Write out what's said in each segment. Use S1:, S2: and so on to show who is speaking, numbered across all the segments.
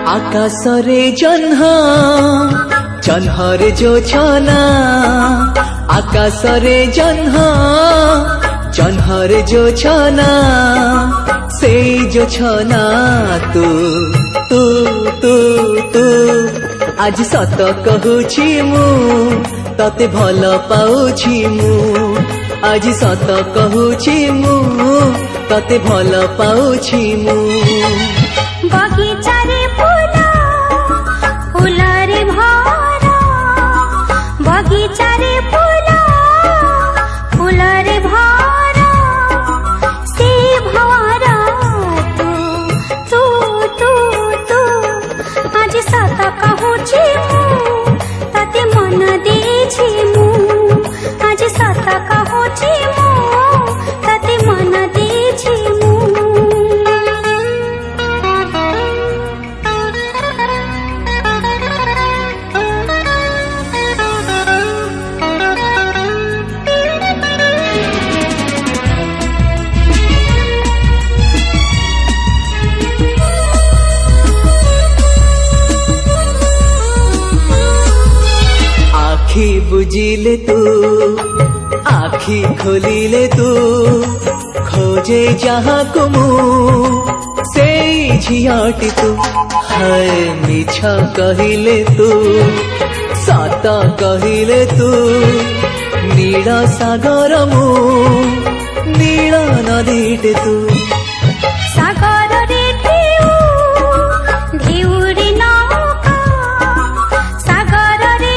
S1: आकाशरे जह्न जह्नरे जो छना आकाशरे जह्न जह्नरे जो छना से जो छना तू तू तू तू आज सत कहूछि मु तते भल पाउछि मु आज सत कहूछि मु तते भल पाउछि मु
S2: बगीचारे फुलरे भरा बगीचारे फुलरे भरा से भरा तू तू तू तू आज सत कहूछि मु तते मन देछि मु आज सत कहूछि मु तते मन देछि मु
S1: आखि बुझिले तू आखि खोलिले तू खोजे जहाँ कुमु से झियाटी तू है मिछ कहिले तू सत कहिले तू नील सागर मु नील नदीटे तू
S2: सागर रे ढेउरी नौका सागर रे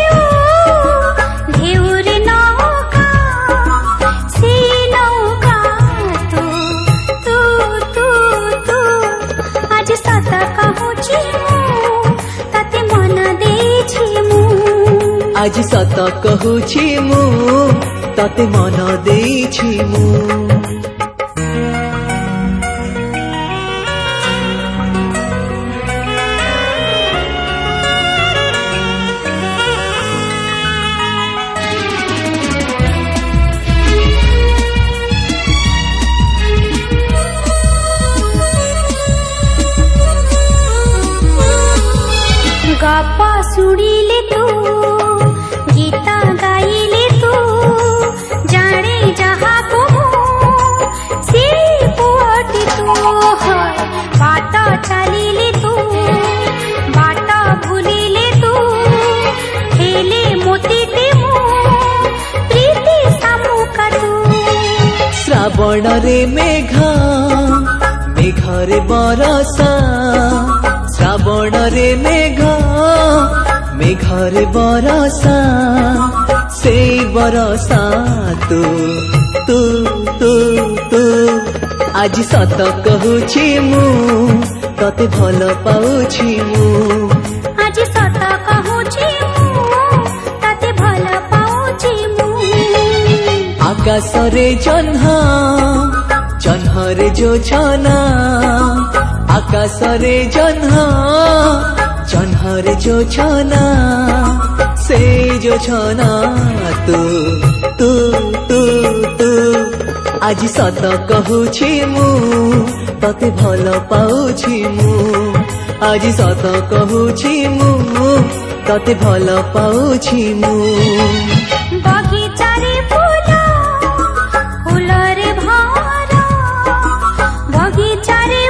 S2: ढेउरी नौका से नौका तू तू तू तू आज सत कहूछि मु तते मन देछि मु
S1: आज सत कहूछि मु तते मन देछि मु
S2: गप सुनिले तू गीत गाइले तू जाने जहाँ को से पुअटी तू बाट चलिले तू बाट भूलिले तू हेले मोतीटे मु प्रीति सामुका तू
S1: श्रावण रे मेघा मेघरे बरसा श्रावण रे मेघा मेघरे बरसा से बरसा तू तू तू तू आज सत कहूछि मु तते भल पाउछि मु
S2: आज सत कहूछि मु तते भल पाउछि मु
S1: आकाशरे जह्न जह्नरे जो छना आकाशरे जह्न जह्नरे जो छना से जो छना तू तू तू तू आज सत कहूछि मु तते भल पाउछि मु आज सत कहूछि मु तते भल पाउछि मु
S2: बगीचारे फुलरे भरा बगीचारे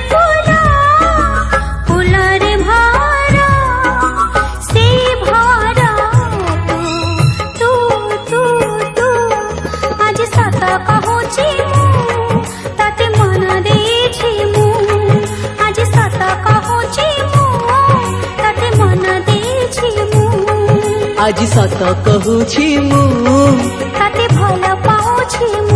S2: फुलरे भरा से भरा तू तू तू आज सत कहूछि मु तते मन देछि मु आज सत कहूछि मु तते मन देछि मु
S1: आज सत कहूछि मु
S2: तते भल पाउछि।